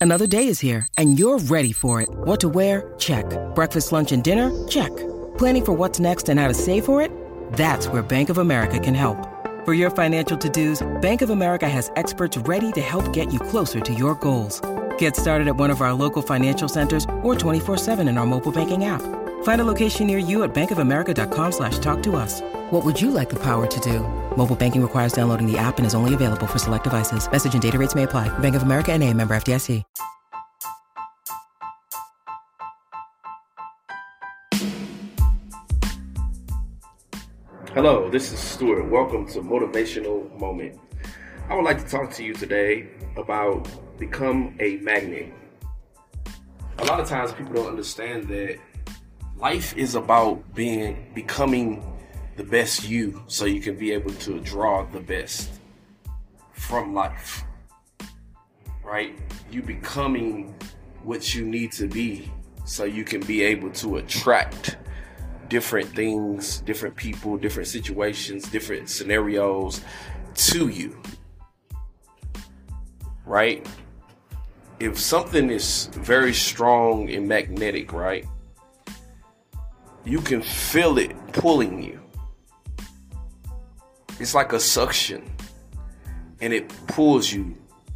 Another day is here, and you're ready for it. What to wear? Check. Breakfast, lunch, and dinner? Check. Planning for what's next and how to save for it? That's where Bank of America can help. For your financial to-dos, Bank of America has experts ready to help get you closer to your goals. Get started at one of our local financial centers or 24/7 in our mobile banking app. Find a location near you at bankofamerica.com/talktous. What would you like the power to do? Mobile banking requires downloading the app and is only available for select devices. Message and data rates may apply. Bank of America N.A., member FDIC. Hello, this is Stuart. Welcome to Motivational Moment. I would like to talk to you today about become a magnet. A lot of times people don't understand that life is about becoming the best you so you can be able to draw the best from life, right? You becoming what you need to be so you can be able to attract different things, different people, different situations, different scenarios to you, right? If something is very strong and magnetic, right, you can feel it pulling you. It's like a suction, and it pulls you.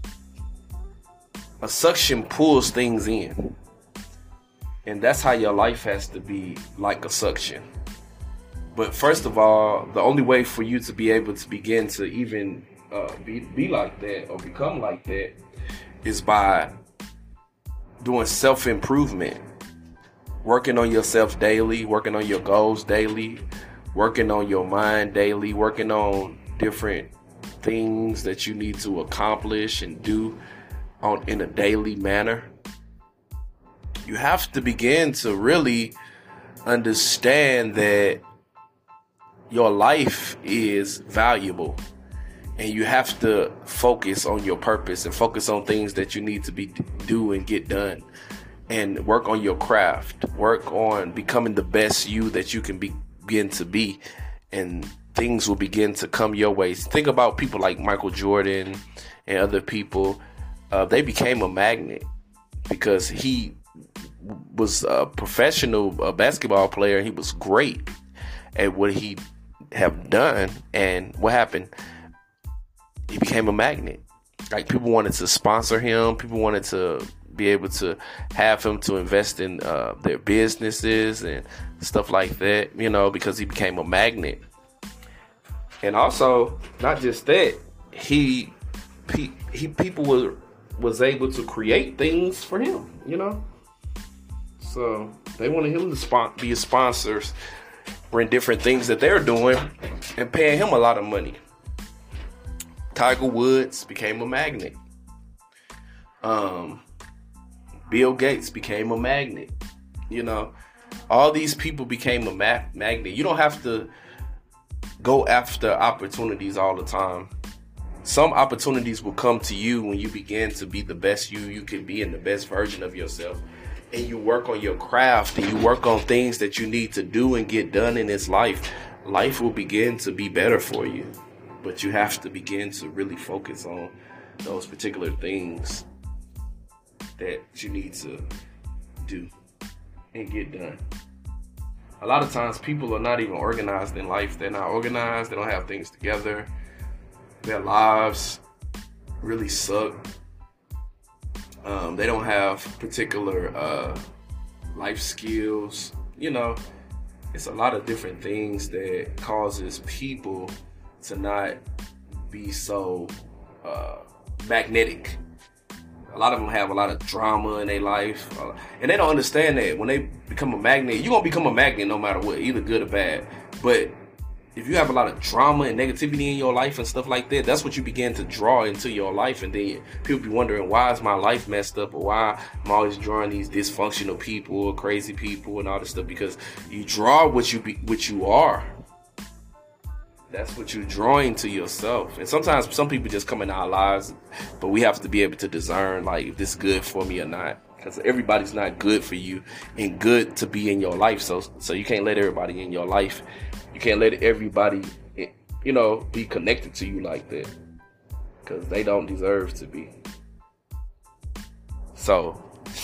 A suction pulls things in. And that's how your life has to be, like a suction. But first of all, the only way for you to be able to begin to even be like that or become like that is by doing self-improvement, working on yourself daily, working on your goals daily, working on your mind daily, working on different things that you need to accomplish and do in a daily manner. You have to begin to really understand that your life is valuable, and you have to focus on your purpose and focus on things that you need to do and get done, and work on your craft, work on becoming the best you that you can begin to be, and things will begin to come your way. Think about people like Michael Jordan and other people. They became a magnet because he was a professional basketball player. He was great at what he have done, and what happened? He became a magnet. Like, people wanted to sponsor him. People wanted to be able to have him to invest in their businesses and stuff like that, you know, because he became a magnet. And also, not just that, people was able to create things for him, you know. So they wanted him to be a sponsor in different things that they're doing and paying him a lot of money. Tiger Woods became a magnet. Bill Gates became a magnet. You know, all these people became a magnet. You don't have to go after opportunities all the time. Some opportunities will come to you when you begin to be the best you can be, and the best version of yourself. And you work on your craft, and you work on things that you need to do and get done in this life. Life will begin to be better for you. But you have to begin to really focus on those particular things that you need to do and get done. A lot of times people are not even organized in life. They're not organized. They don't have things together. Their lives really suck. They don't have particular life skills. You know, it's a lot of different things that causes people to not be so magnetic. A lot of them have a lot of drama in their life, and they don't understand that when they become a magnet, you're gonna become a magnet no matter what, either good or bad. But if you have a lot of drama and negativity in your life and stuff like that, that's what you begin to draw into your life. And then people be wondering, why is my life messed up, or why I'm always drawing these dysfunctional people or crazy people and all this stuff? Because you draw what you are. That's what you're drawing to yourself. And sometimes some people just come in our lives, but we have to be able to discern, like, if this is good for me or not. Because everybody's not good for you and good to be in your life. So you can't let everybody in your life. You can't let everybody, you know, be connected to you like that, because they don't deserve to be. So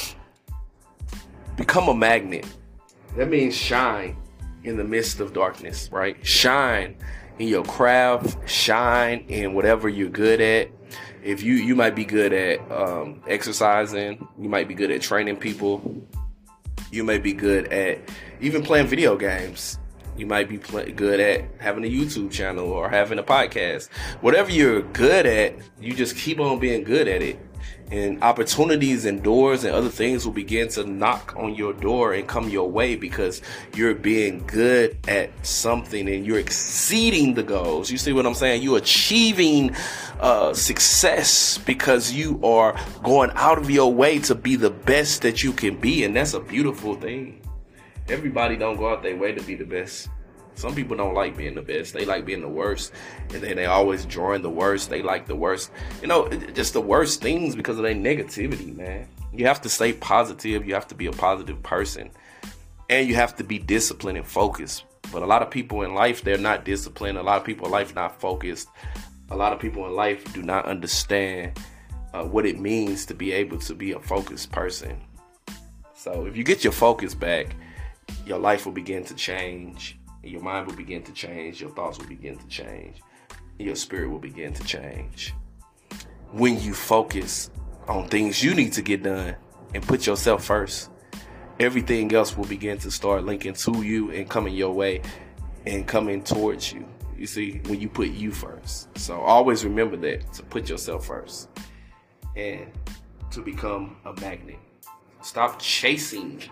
become a magnet. That means shine in the midst of darkness, right? Shine in your craft, shine in whatever you're good at. If you might be good at exercising, you might be good at training people, you may be good at even playing video games, you might be good at having a YouTube channel or having a podcast. Whatever you're good at, you just keep on being good at it. And opportunities and doors and other things will begin to knock on your door and come your way because you're being good at something and you're exceeding the goals. You see what I'm saying? You're achieving success because you are going out of your way to be the best that you can be. And that's a beautiful thing. Everybody don't go out their way to be the best. Some people don't like being the best. They like being the worst. And then they always drawing the worst. They like the worst. You know, just the worst things because of their negativity, man. You have to stay positive. You have to be a positive person. And you have to be disciplined and focused. But a lot of people in life, they're not disciplined. A lot of people in life not focused. A lot of people in life do not understand what it means to be able to be a focused person. So if you get your focus back, your life will begin to change. Your mind will begin to change. Your thoughts will begin to change. Your spirit will begin to change. When you focus on things you need to get done and put yourself first, everything else will begin to start linking to you and coming your way and coming towards you. You see, when you put you first. So always remember that, to put yourself first and to become a magnet. Stop chasing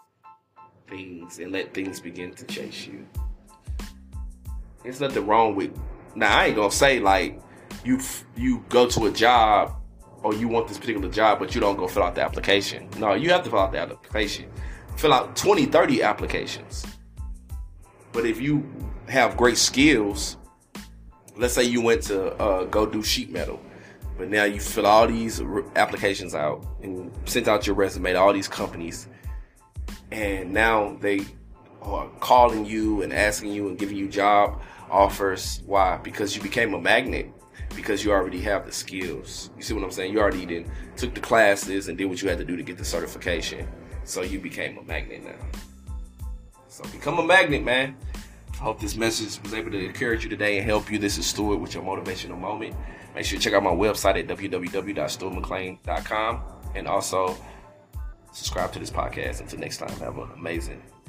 things and let things begin to chase you. There's nothing wrong with, now I ain't gonna say like you go to a job or you want this particular job but you don't go fill out the application. No, you have to fill out the application. Fill out 20, 30 applications. But if you have great skills, let's say you went to go do sheet metal, but now you fill all these applications out and sent out your resume to all these companies, and now they are calling you and asking you and giving you job offers. Why? Because you became a magnet. Because you already have the skills. You see what I'm saying? You already took the classes and did what you had to do to get the certification. So you became a magnet now. So become a magnet, man. I hope this message was able to encourage you today and help you. This is Stuart with your motivational moment. Make sure you check out my website at www.stuartmcclain.com and also subscribe to this podcast. Until next time, have an amazing